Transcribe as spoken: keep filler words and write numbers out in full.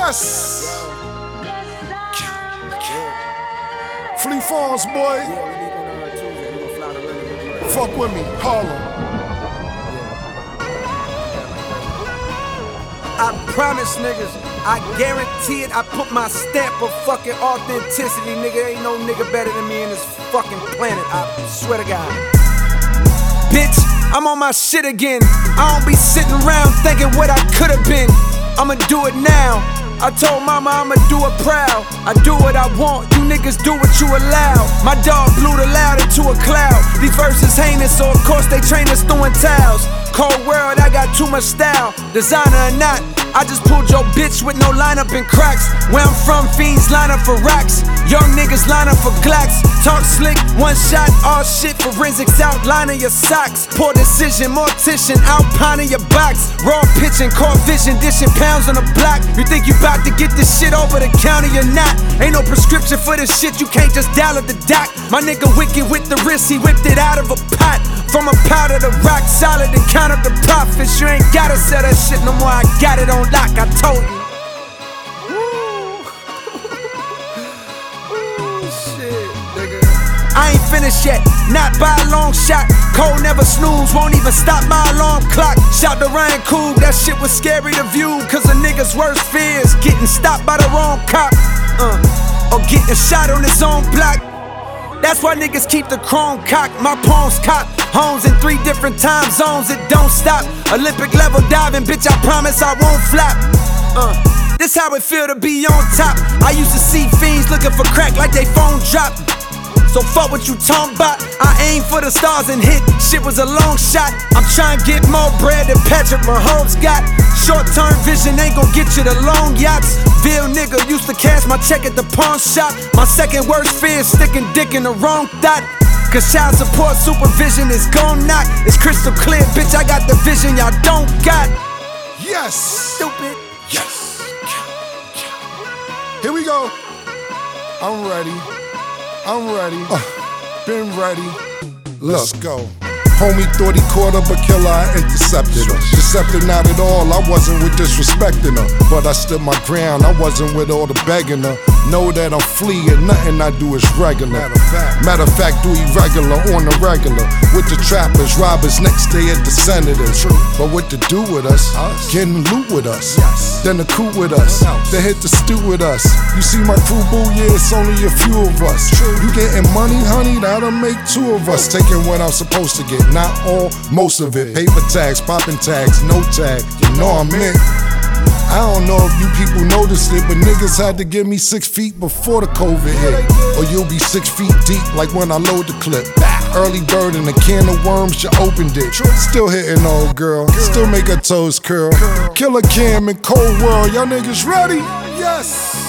Yes! Flee Farms, boy. Fuck with me, Harlem. I promise niggas, I guarantee it, I put my stamp of fucking authenticity, nigga. Ain't no nigga better than me in this fucking planet, I swear to God. Bitch, I'm on my shit again. I don't be sitting around thinking what I could've been. I'ma do it now. I told mama I'ma do it proud. I do what I want, you niggas do what you allow. My dog blew the loud into a cloud. These verses heinous, so of course they train us throwing towels. Cold world, I got too much style. Designer or not, I just pulled your bitch with no lineup and cracks. Where I'm from, fiends line up for racks. Young niggas line up for glacks. Talk slick, one shot, all shit. Forensics outlining your socks. Poor decision, mortician, outpining your box. Raw pitching, caught vision, dishing pounds on the block. You think you bout to get this shit over the counter, you're not. Ain't no prescription for this shit, you can't just dial at the doc. My nigga wicked with the wrist, he whipped it out of a pot. From a powder to rock solid and count up the profits. You ain't gotta sell that shit no more, I got it on lock, I told you. Ooh. Ooh, shit, nigga. I ain't finished yet, not by a long shot. Cold never snooze, won't even stop my alarm clock. Shout to Ryan Cool, that shit was scary to view. Cause a nigga's worst fear is getting stopped by the wrong cop, uh, or getting shot on his own block. That's why niggas keep the chrome cocked. My palms cop, homes in three different time zones, it don't stop. Olympic level diving, bitch, I promise I won't flop. Uh, this how it feel to be on top. I used to see fiends looking for crack like they phone dropped. So fuck what you talking about. I aim for the stars and hit. Shit was a long shot. I'm trying to get more bread than Patrick Mahomes got. Short-term vision ain't gon' get you the long yachts. Bill nigga used to cash my check at the pawn shop. My second worst fear is sticking dick in the wrong thought. Cause child support supervision is gon' knock. It's crystal clear, bitch, I got the vision y'all don't got. Yes! Stupid. Yes! Here we go. I'm ready. I'm ready. Uh, been ready. Let's go. Homie thought he caught her, but killer, I intercepted her. Deceptive not at all, I wasn't with disrespecting her. But I stood my ground, I wasn't with all the begging her. Know that I'm fleeing, nothing I do is regular. Matter of fact, Matter of fact do irregular on the regular. With the trappers, robbers, next day at the senators. True. But what to do with us? us? Getting loot with us. Yes. Then the coup with us. Then hit the stew with us. You see my crew, boo, yeah, it's only a few of us. True. You getting money, honey, that'll make two of us. Taking what I'm supposed to get. Not all, most of it. Paper tags, popping tags, no tag. You know I'm in. I don't know if you people noticed it, but niggas had to give me six feet before the COVID hit. Or you'll be six feet deep like when I load the clip. Early bird and a can of worms, you opened it. Still hitting old girl, still make her toes curl. Killer Cam and Cold World, y'all niggas ready? Yes!